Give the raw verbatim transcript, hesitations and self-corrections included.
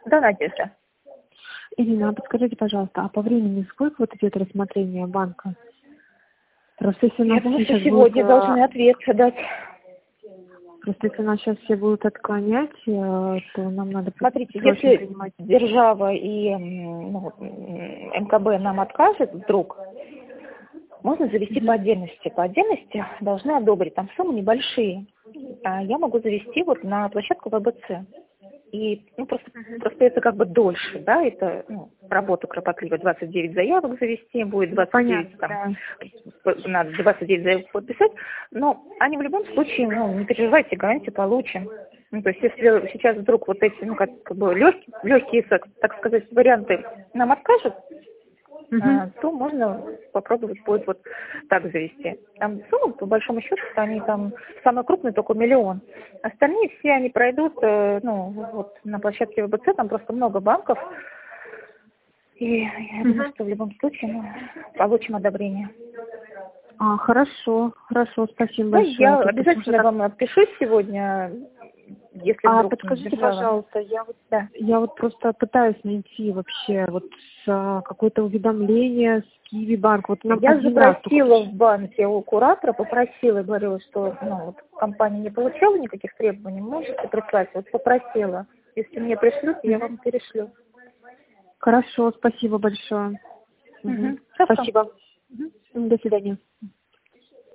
Да, Надежда. Ирина, а подскажите, пожалуйста, а по времени сколько вот идет рассмотрение банка? Просто если у Я нас думаю, все что сейчас будут, сегодня э, должны ответ дать. просто если у нас сейчас все будут отклонять, э, то нам надо Смотрите, срочно если принимать. держава и м, ну, м, эм ка бэ нам откажет вдруг, можно завести по отдельности. По отдельности должны одобрить. Там суммы небольшие. А я могу завести вот на площадку вэ бэ цэ. И ну, просто, просто это как бы дольше, да, это ну, работа кропотливая, двадцать девять заявок завести, будет двадцать девять, Понятно, там, да. надо двадцать девять заявок подписать, но они в любом случае, ну, не переживайте, гарантию получим. Ну, то есть, если сейчас вдруг вот эти, ну, как, как бы легкие, легкие, так, так сказать, варианты нам откажут, а, Угу. то можно попробовать будет вот так завести. Там суммы, по большому счету, они там самые крупные только миллион. Остальные все они пройдут, э, ну, вот на площадке вэ бэ цэ, там просто много банков. И я думаю, Угу. что в любом случае мы получим одобрение. А, хорошо, хорошо, спасибо Да, большое. я Просто почему-то обязательно так. вам отпишусь сегодня, если А вдруг подскажите, держава. пожалуйста, я вот Да. я вот просто пытаюсь найти вообще вот а, какое-то уведомление с Киви банк. Вот нам Я один раз только запросила в приш- банке у куратора, попросила, говорила, что ну, вот, компания не получала никаких требований, можете прислать. Вот попросила. Если мне пришлют, я Мгм. вам перешлю. Хорошо, спасибо большое. Мгм. Угу. Хорошо. Спасибо. До свидания.